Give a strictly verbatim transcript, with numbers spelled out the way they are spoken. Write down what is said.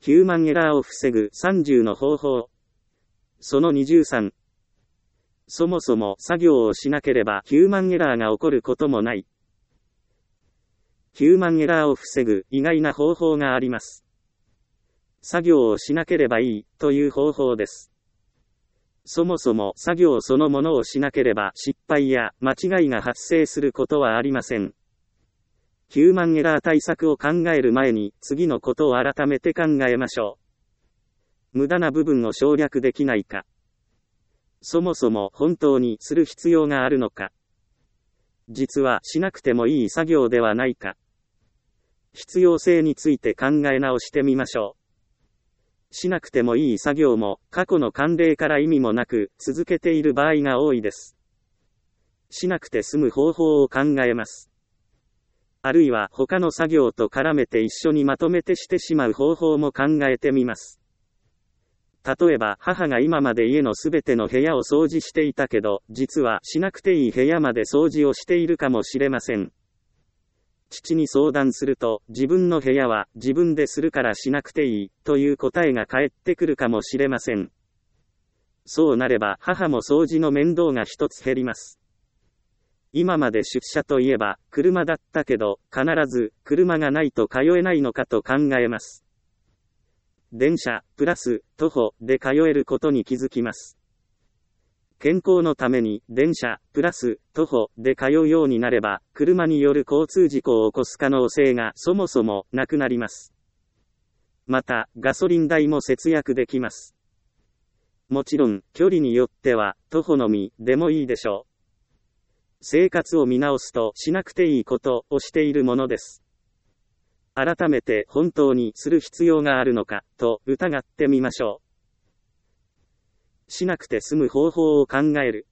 ヒューマンエラーを防ぐさんじゅうの方法。そのにじゅうさん。そもそも作業をしなければヒューマンエラーが起こることもない。ヒューマンエラーを防ぐ意外な方法があります。作業をしなければいいという方法です。そもそも作業そのものをしなければ失敗や間違いが発生することはありません。ヒューマンエラー対策を考える前に次のことを改めて考えましょう。無駄な部分を省略できないか。そもそも本当にする必要があるのか。実はしなくてもいい作業ではないか。必要性について考え直してみましょう。しなくてもいい作業も過去の慣例から意味もなく続けている場合が多いです。しなくて済む方法を考えます。あるいは他の作業と絡めて一緒にまとめてしてしまう方法も考えてみます。例えば母が今まで家のすべての部屋を掃除していたけど、実はしなくていい部屋まで掃除をしているかもしれません。父に相談すると、自分の部屋は自分でするからしなくていいという答えが返ってくるかもしれません。そうなれば母も掃除の面倒が一つ減ります。今まで出社といえば車だったけど、必ず車がないと通えないのかと考えます。電車、プラス、徒歩で通えることに気づきます。健康のために電車、プラス、徒歩で通うようになれば、車による交通事故を起こす可能性がそもそもなくなります。また、ガソリン代も節約できます。もちろん、距離によっては、徒歩のみでもいいでしょう。生活を見直すとしなくていいことをしているものです。改めて本当にする必要があるのかと疑ってみましょう。しなくて済む方法を考える。